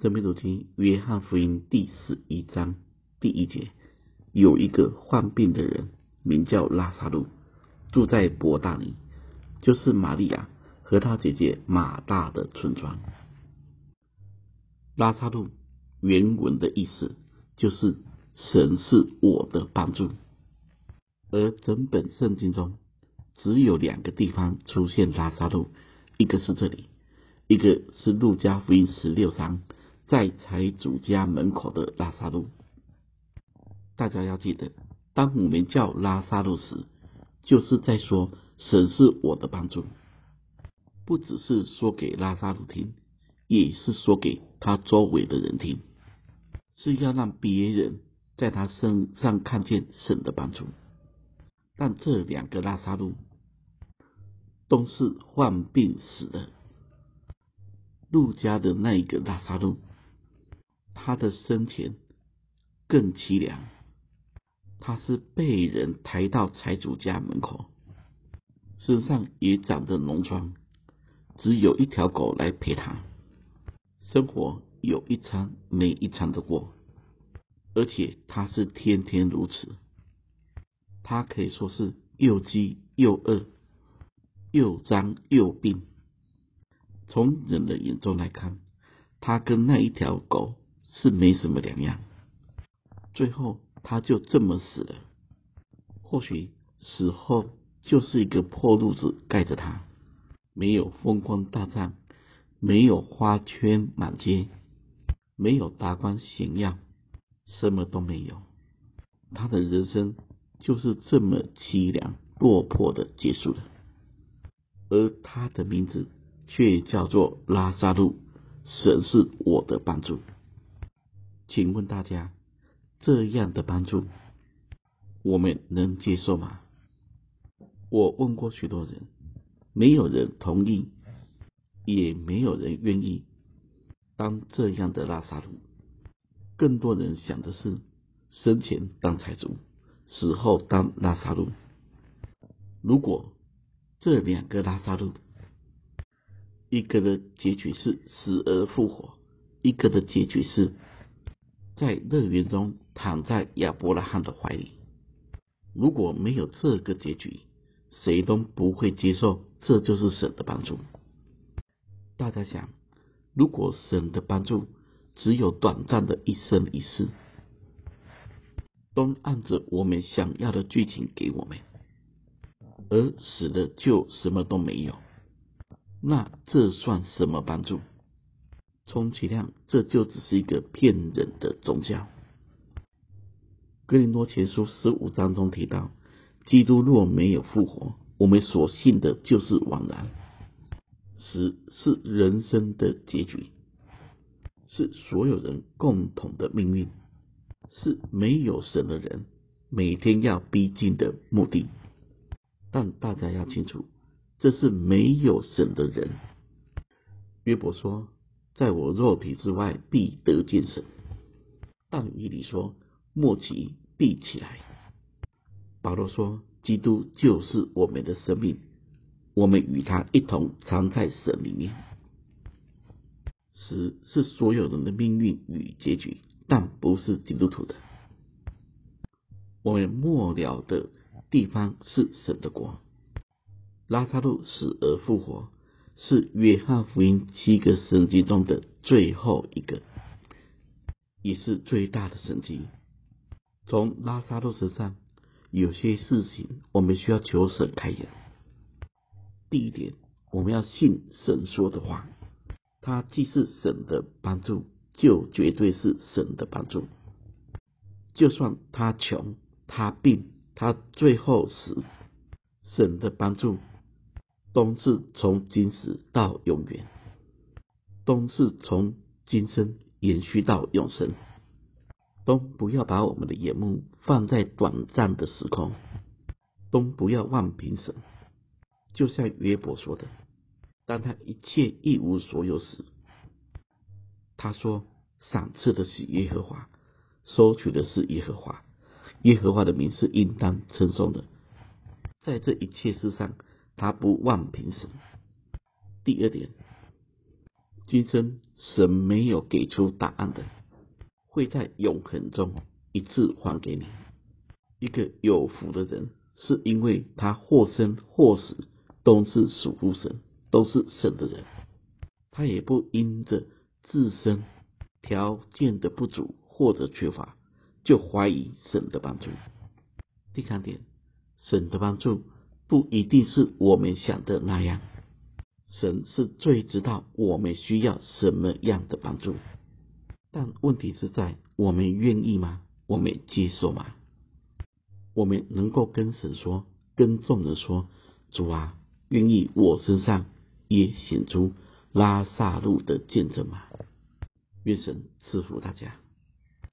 生命读经约翰福音第11章第1节，有一个患病的人，名叫拉撒路，住在伯大尼，就是玛利亚和她姐姐马大的村庄。拉撒路原文的意思就是神是我的帮助，而整本圣经中只有2个地方出现拉撒路，一个是这里，一个是路加福音16章在财主家门口的拉撒路。大家要记得，当我们叫拉撒路时，就是在说神是我的帮助，不只是说给拉撒路听，也是说给他周围的人听，是要让别人在他身上看见神的帮助。但这2个拉撒路都是患病死的。路加的那一个拉撒路，他的生前更凄凉，他是被人抬到财主家门口，身上也长着脓疮，只有一条狗来陪他，生活有一餐没一餐的过，而且他是天天如此。他可以说是又饥又饿，又脏又病。从人的眼中来看，他跟那一条狗是没什么两样。最后他就这么死了，或许死后就是一个破褥子盖着他，没有风光大葬，没有花圈满街，没有达官显要，什么都没有。他的人生就是这么凄凉落魄的结束了，而他的名字却叫做拉撒路，神是我的帮助。请问大家，这样的帮助我们能接受吗？我问过许多人，没有人同意，也没有人愿意当这样的拉撒路。更多人想的是生前当财主，死后当拉撒路。如果这2个拉撒路，一个的结局是死而复活，一个的结局是在乐园中躺在亚伯拉罕的怀里，如果没有这个结局，谁都不会接受这就是神的帮助。大家想，如果神的帮助只有短暂的一生一世，都按着我们想要的剧情给我们，而死了就什么都没有，那这算什么帮助？充其量这就只是一个骗人的宗教。哥林多前书15章中提到，基督若没有复活，我们所信的就是枉然。死是人生的结局，是所有人共同的命运，是没有神的人每天要逼近的目的。但大家要清楚，这是没有神的人。约伯说，在我肉体之外必得见神。但以理说，末期必起来。保罗说，基督就是我们的生命，我们与他一同藏在神里面。死是所有人的命运与结局，但不是基督徒的。我们末了的地方是神的国。拉撒路死而复活，是约翰福音7个神迹中的最后一个，也是最大的神迹。从拉撒路身上，有些事情我们需要求神开眼。第一点，我们要信神说的话，他既是神的帮助，就绝对是神的帮助。就算他穷，他病，他最后死，神的帮助都是从今时到永远，都是从今生延续到永生。都不要把我们的眼目放在短暂的时空，都不要忘评神。就像约伯说的，当他一切一无所有时，他说，赏赐的是耶和华，收取的是耶和华，耶和华的名是应当称颂的。在这一切事上，他不忘评神。第二点， 今生神没有给出答案的，会在永恒中一次还给你。一个有福的人，是因为他或生或死都是属乎神，都是神的人，他也不因着自身条件的不足或者缺乏就怀疑神的帮助。第三点，神的帮助不一定是我们想的那样，神是最知道我们需要什么样的帮助，但问题是在我们愿意吗？我们接受吗？我们能够跟神说，跟众人说，主啊，愿意我身上也显出拉撒路的见证吗？愿神赐福大家。